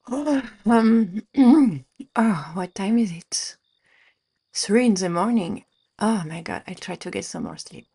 Oh, oh, what time is it? 3 in the morning. Oh my God, I try to get some more sleep.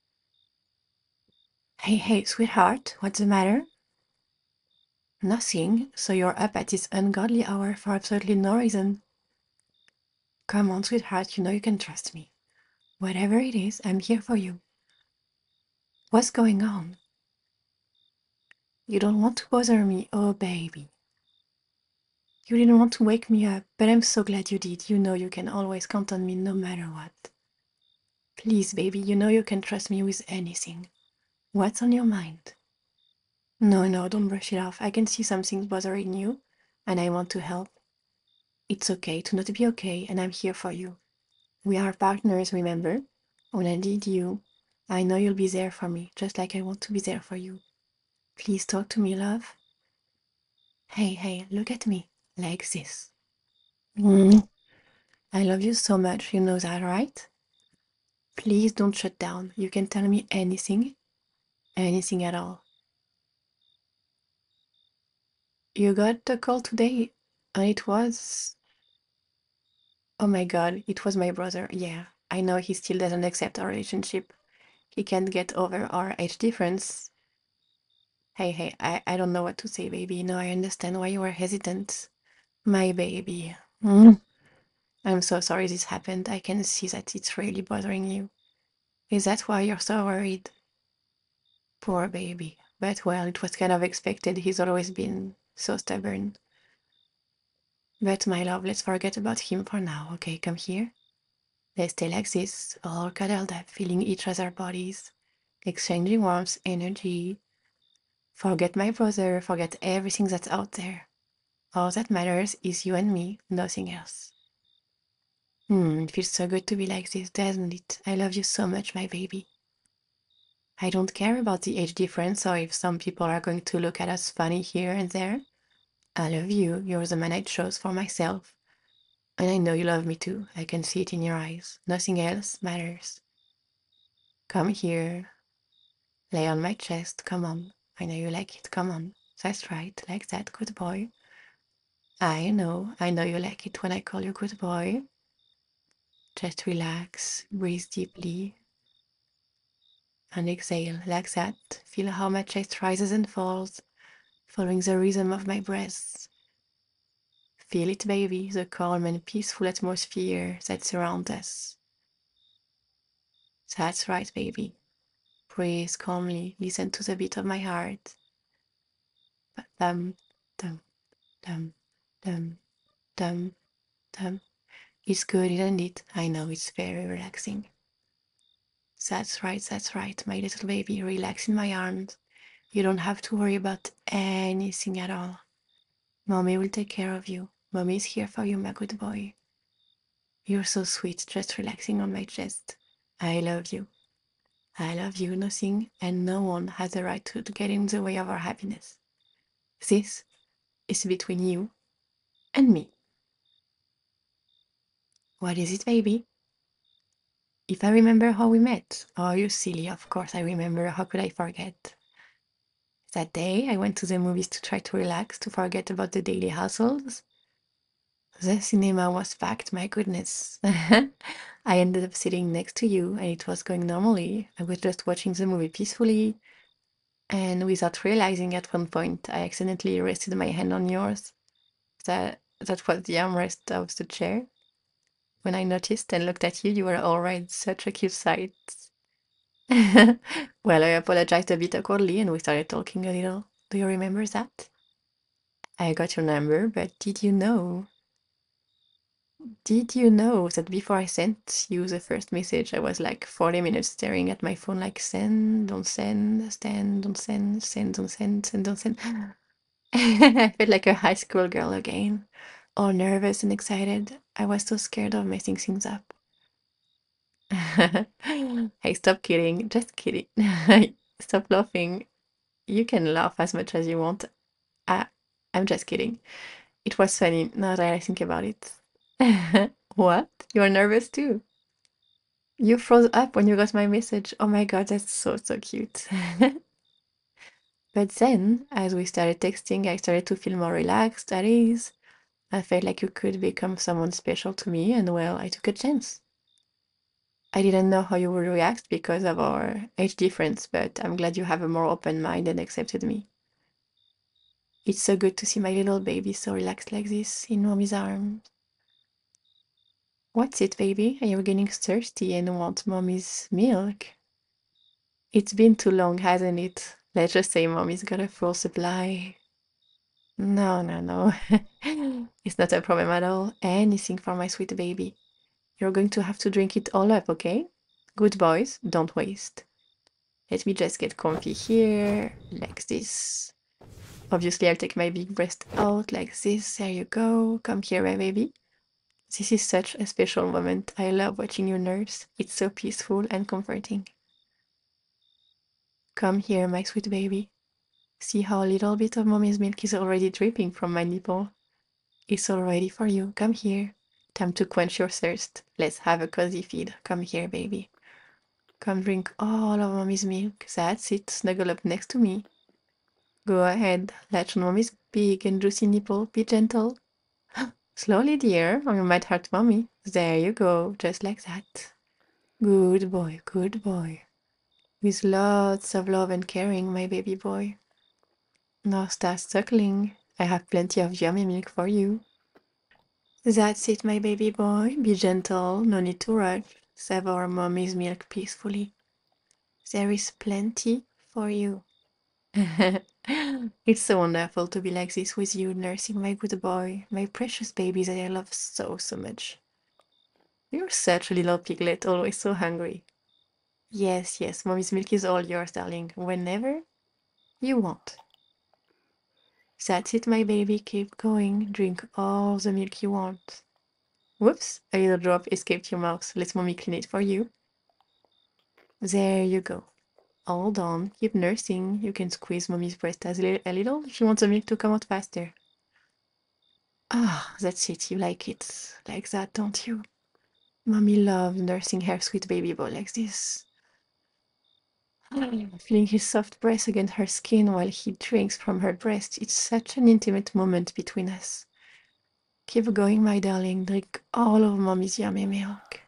Hey, hey, sweetheart, what's the matter? Nothing. So you're up at this ungodly hour for absolutely no reason. Come on, sweetheart, you know you can trust me. Whatever it is, I'm here for you. What's going on? You don't want to bother me, oh baby. You didn't want to wake me up, but I'm so glad you did. You know you can always count on me no matter what. Please, baby, you know you can trust me with anything. What's on your mind? No, no, don't brush it off. I can see something bothering you, and I want to help. It's okay to not be okay, and I'm here for you. We are partners, remember? When I need you, I know you'll be there for me, just like I want to be there for you. Please talk to me, love. Hey, hey, look at me, like this. I love you so much, you know that, right? Please don't shut down. You can tell me anything, anything at all. You got a call today, and it was. Oh my God, it was my brother. Yeah, I know he still doesn't accept our relationship. He can't get over our age difference. Hey, hey, I don't know what to say, baby. No, I understand why you were hesitant. My baby. I'm so sorry this happened. I can see that it's really bothering you. Is that why you're so worried? Poor baby. But well, it was kind of expected. He's always been so stubborn. But my love, let's forget about him for now. Okay, come here. Let's stay like this, all cuddled up, feeling each other's bodies, exchanging warmth, energy. Forget my brother, forget everything that's out there. All that matters is you and me, nothing else. It feels so good to be like this, doesn't it? I love you so much, my baby. I don't care about the age difference or if some people are going to look at us funny here and there. I love you. You're the man I chose for myself. And I know you love me too. I can see it in your eyes. Nothing else matters. Come here. Lay on my chest. Come on. I know you like it. Come on. That's right. Like that. Good boy. I know you like it when I call you good boy. Just relax. Breathe deeply. And exhale like that. Feel how my chest rises and falls, following the rhythm of my breath. Feel it, baby, the calm and peaceful atmosphere that surrounds us. That's right, baby. Breathe calmly. Listen to the beat of my heart. Dum, dum, dum, dum, dum, dum. It's good, isn't it? I know it's very relaxing. That's right, my little baby. Relax in my arms. You don't have to worry about anything at all. Mommy will take care of you. Mommy is here for you, my good boy. You're so sweet, just relaxing on my chest. I love you. I love you. Nothing and no one has the right to get in the way of our happiness. This is between you and me. What is it, baby? If I remember how we met. Oh, you silly. Of course I remember. How could I forget? That day I went to the movies to try to relax, to forget about the daily hassles. The cinema was packed, my goodness. I ended up sitting next to you and it was going normally. I was just watching the movie peacefully, and without realizing at one point, I accidentally rested my hand on yours. That was the armrest of the chair. When I noticed and looked at you, you were alright. Such a cute sight. Well, I apologized a bit awkwardly and we started talking a little. Do you remember that? I got your number, but did you know that before I sent you the first message, I was like 40 minutes staring at my phone like send, don't send, send, don't send, send, don't send, send, don't send. I felt like a high school girl again, all nervous and excited. I was so scared of messing things up. Hey, stop kidding. Just kidding. Stop laughing. You can laugh as much as you want. I, I'm just kidding. It was funny now that I think about it. What? You're nervous too? You froze up when you got my message. Oh my God, that's so, so cute. But then, as we started texting, I started to feel more relaxed, at ease. I felt like you could become someone special to me, and well, I took a chance. I didn't know how you would react because of our age difference, but I'm glad you have a more open mind and accepted me. It's so good to see my little baby so relaxed like this in mommy's arms. What's it, baby? Are you getting thirsty and want mommy's milk? It's been too long, hasn't it? Let's just say mommy's got a full supply. No, no, no. It's not a problem at all. Anything for my sweet baby. You're going to have to drink it all up, okay? Good boys, don't waste. Let me just get comfy here, like this. Obviously, I'll take my big breast out like this. There you go. Come here, my baby. This is such a special moment. I love watching you nurse. It's so peaceful and comforting. Come here, my sweet baby. See how a little bit of mommy's milk is already dripping from my nipple. It's all ready for you. Come here. Time to quench your thirst. Let's have a cozy feed. Come here, baby. Come drink all of mommy's milk. That's it. Snuggle up next to me. Go ahead. Latch on mommy's big and juicy nipple. Be gentle. Slowly, dear, or you might hurt mommy. There you go. Just like that. Good boy, good boy. With lots of love and caring, my baby boy. Now start suckling. I have plenty of yummy milk for you. That's it, my baby boy. Be gentle, no need to rush. Savor mommy's milk peacefully. There is plenty for you. It's so wonderful to be like this with you, nursing my good boy, my precious baby that I love so, so much. You're such a little piglet, always so hungry. Yes, yes, mommy's milk is all yours, darling, whenever you want. That's it, my baby. Keep going. Drink all the milk you want. Whoops, a little drop escaped your mouth. Let mommy clean it for you. There you go. All done. Keep nursing. You can squeeze mommy's breast a little if you want the milk to come out faster. Ah, that's it. You like it like that, don't you? Mommy loves nursing her sweet baby boy like this. Feeling his soft breath against her skin while he drinks from her breast. It's such an intimate moment between us. Keep going, my darling. Drink all of mommy's yummy milk.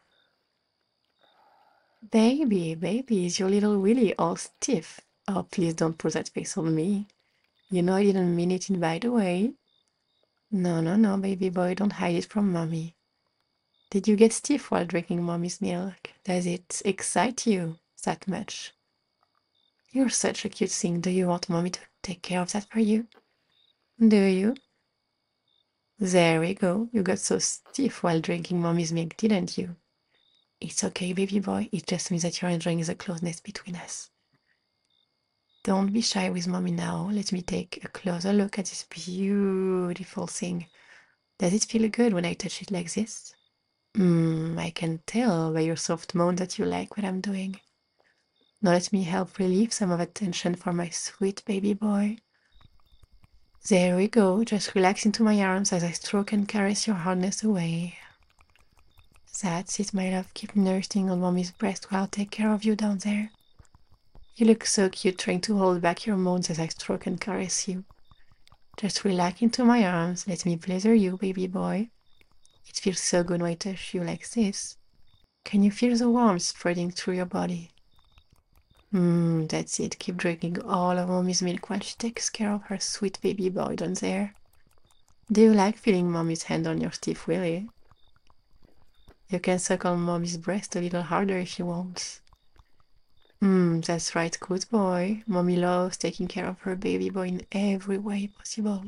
Baby, is your little willy all stiff? Oh, please don't put that face on me. You know I didn't mean it in by the way. No, no, no, baby boy, don't hide it from mommy. Did you get stiff while drinking mommy's milk? Does it excite you that much? You're such a cute thing. Do you want mommy to take care of that for you? Do you? There we go. You got so stiff while drinking mommy's milk, didn't you? It's okay, baby boy. It just means that you're enjoying the closeness between us. Don't be shy with mommy now. Let me take a closer look at this beautiful thing. Does it feel good when I touch it like this? I can tell by your soft moan that you like what I'm doing. Now let me help relieve some of that tension for my sweet baby boy. There we go. Just relax into my arms as I stroke and caress your hardness away. That's it, my love. Keep nursing on mommy's breast while I'll take care of you down there. You look so cute trying to hold back your moans as I stroke and caress you. Just relax into my arms. Let me pleasure you, baby boy. It feels so good when I touch you like this. Can you feel the warmth spreading through your body? That's it. Keep drinking all of mommy's milk while she takes care of her sweet baby boy down there. Do you like feeling mommy's hand on your stiff willy? You can suck on mommy's breast a little harder if you want. That's right, good boy. Mommy loves taking care of her baby boy in every way possible.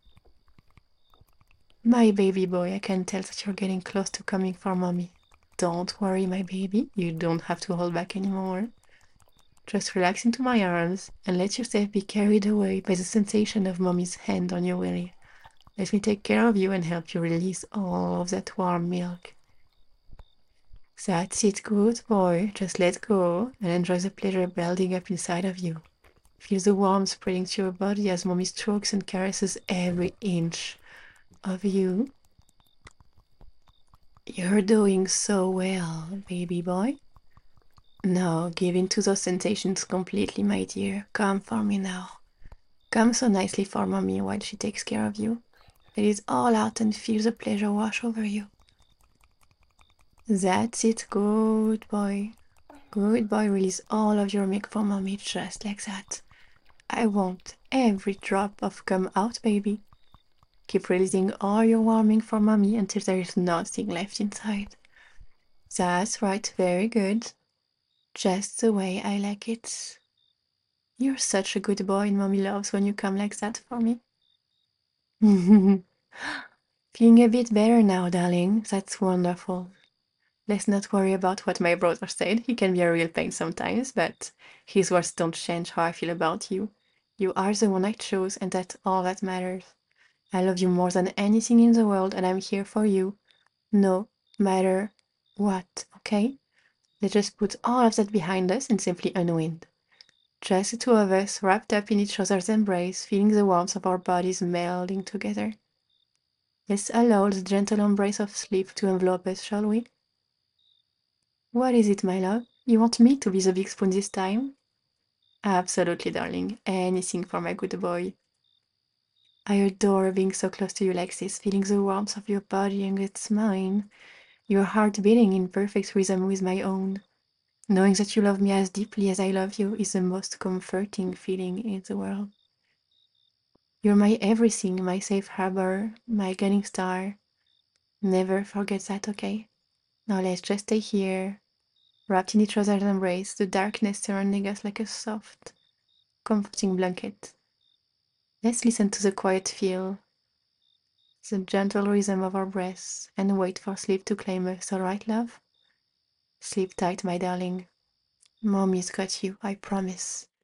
My baby boy, I can tell that you're getting close to coming for mommy. Don't worry, my baby. You don't have to hold back anymore. Just relax into my arms and let yourself be carried away by the sensation of mommy's hand on your willy. Let me take care of you and help you release all of that warm milk. That's it, good boy. Just let go and enjoy the pleasure building up inside of you. Feel the warmth spreading to your body as mommy strokes and caresses every inch of you. You're doing so well, baby boy. Now give in to those sensations completely, my dear. Come for me now. Come so nicely for mommy while she takes care of you. Let it all out and feel the pleasure wash over you. That's it, good boy. Good boy, release all of your milk for mommy just like that. I want every drop of cum out, baby. Keep releasing all your warming for mommy until there is nothing left inside. That's right, very good. Just the way I like it. You're such a good boy, and mommy loves when you come like that for me. Feeling a bit better now, darling. That's wonderful. Let's not worry about what my brother said. He can be a real pain sometimes, but his words don't change how I feel about you. You are the one I chose, and that's all that matters. I love you more than anything in the world, and I'm here for you, no matter what, okay? Let's just put all of that behind us and simply unwind. Just the two of us, wrapped up in each other's embrace, feeling the warmth of our bodies melding together. Let's allow the gentle embrace of sleep to envelop us, shall we? What is it, my love? You want me to be the big spoon this time? Absolutely, darling. Anything for my good boy. I adore being so close to you like this, feeling the warmth of your body and it's mine. Your heart beating in perfect rhythm with my own. Knowing that you love me as deeply as I love you is the most comforting feeling in the world. You're my everything, my safe harbor, my guiding star. Never forget that, okay? Now let's just stay here, wrapped in each other's embrace, the darkness surrounding us like a soft, comforting blanket. Let's listen to the quiet feel, the gentle rhythm of our breaths, and wait for sleep to claim us, alright, love? Sleep tight, my darling. Mommy's got you, I promise.